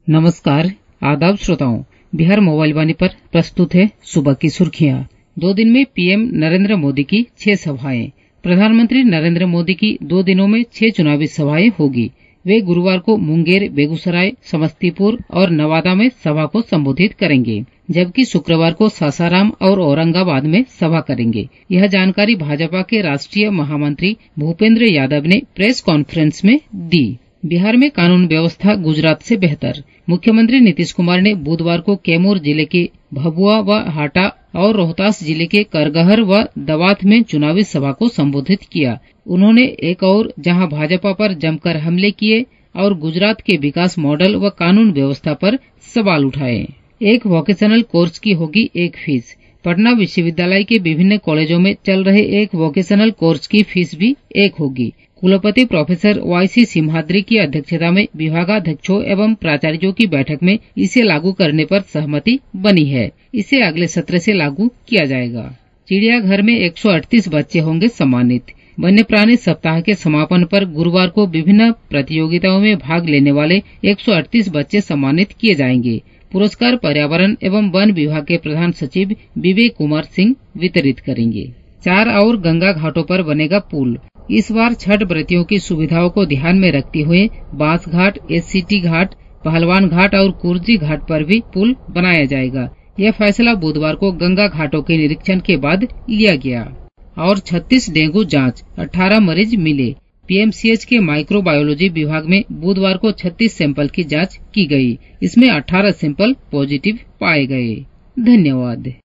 नमस्कार, आदाब श्रोताओं। बिहार मोबाइल वाणी पर प्रस्तुत है सुबह की सुर्खियां। 2 दिन में पीएम नरेंद्र मोदी की 6 सभाएं। प्रधानमंत्री नरेंद्र मोदी की 2 दिनों में 6 चुनावी सभाएं होगी। वे गुरुवार को मुंगेर, बेगूसराय, समस्तीपुर और नवादा में सभा को संबोधित करेंगे, जबकि शुक्रवार को सासाराम और औरंगाबाद में सभा करेंगे। यह जानकारी भाजपा के राष्ट्रीय महामंत्री भूपेंद्र यादव ने प्रेस कॉन्फ्रेंस में दी। बिहार में कानून व्यवस्था गुजरात से बेहतर। मुख्यमंत्री नीतीश कुमार ने बुधवार को कैमूर जिले के भभुआ व हाटा और रोहतास जिले के करगहर व दवात में चुनावी सभा को संबोधित किया। उन्होंने एक और जहां भाजपा पर जमकर हमले किए और गुजरात के विकास मॉडल व कानून व्यवस्था पर सवाल उठाए। एक वोकेशनल कोर्स की होगी एक फीस। पटना विश्वविद्यालय के विभिन्न कॉलेजों में चल रहे एक वोकेशनल कोर्स की फीस भी एक होगी। कुलपति प्रोफेसर वाईसी सिम्हाद्री की अध्यक्षता में विभागाध्यक्षों एवं प्राचार्यों की बैठक में इसे लागू करने पर सहमति बनी है। इसे अगले सत्र से लागू किया जाएगा। चिड़ियाघर में 138 बच्चे होंगे सम्मानित। वन्य प्राणी सप्ताह के समापन पर गुरुवार को विभिन्न प्रतियोगिताओं में भाग लेने वाले 138 बच्चे सम्मानित किए जाएंगे। पुरस्कार पर्यावरण एवं वन विभाग के प्रधान सचिव विवेक कुमार सिंह वितरित करेंगे। 4 और गंगा घाटों पर बनेगा पुल। इस बार छठ व्रतियों की सुविधाओं को ध्यान में रखते हुए बांस घाट, एससीटी घाट, पहलवान घाट और कुर्जी घाट पर भी पुल बनाया जाएगा। यह फैसला बुधवार को गंगा घाटों के निरीक्षण के बाद लिया गया। और 36 डेंगू जांच, 18 मरीज मिले। पीएमसीएच के माइक्रोबायोलॉजी विभाग में बुधवार को 36 सैंपल की जांच की गई। इसमें 18 सैंपल पॉजिटिव पाए गए। धन्यवाद।